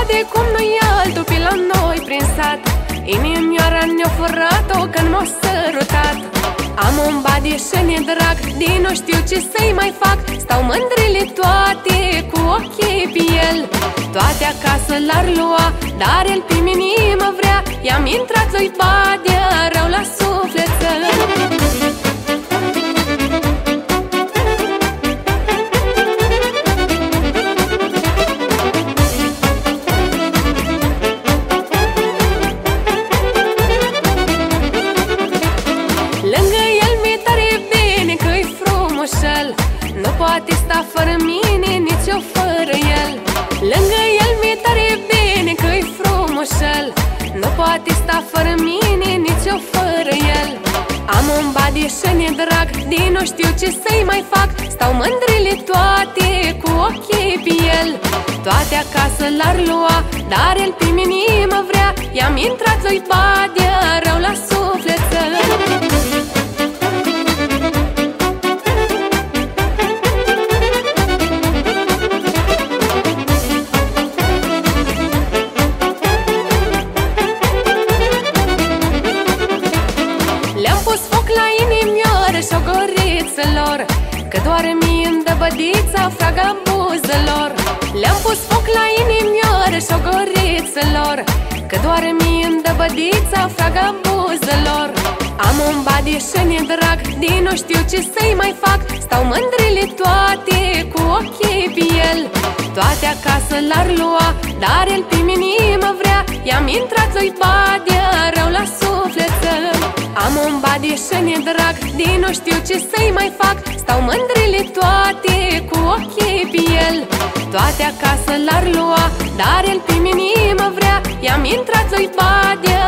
bade cum nu-i altul pe la noi prin sat. Inimioara ne-o furat-o când m-o sărutat. Am un bade și ne drag, din nu știu ce să-i mai fac. Stau mândrile toate cu ochii pe el. Toate acasă l-ar lua, dar el pe mine mă vrea. I-am intrat lui badea rău la sufletel. Lângă el mi-e tare bine că-i frumușel. Nu poate sta fără mine, nici eu fără el. Lângă el mi-e tare bine că-i frumușel. Nu poate sta fără mine, nici eu fără el. Am un bade și ne drag, din nu știu ce să-i mai fac. Stau mândrile toate cu ochii pe el. Toate acasă l-ar lua, dar el pe mine mă vrea. I-am intrat lui badea rău la sufletel. Le-am pus foc la inimioară și-o gorițelor, că doare mie-mi dă bădița fraga buzelor. Le-am pus foc la inimioară și-o gorițelor, că doare mie-mi dă bădița fraga buzelor. Am un bade și ne drag, din nu știu ce să-i mai fac. Stau mândrile toate cu ochii pe el. Toate acasă l-ar lua, dar el pe mine mă vrea. I-am intrat lui badea rău la sufletel. Am un bade și ne drag, din nu știu ce să-i mai fac. Stau mândrile toate cu ochii pe el. Toate acasă l-ar lua, dar el pe mine mă vrea. I-am intrat lui badea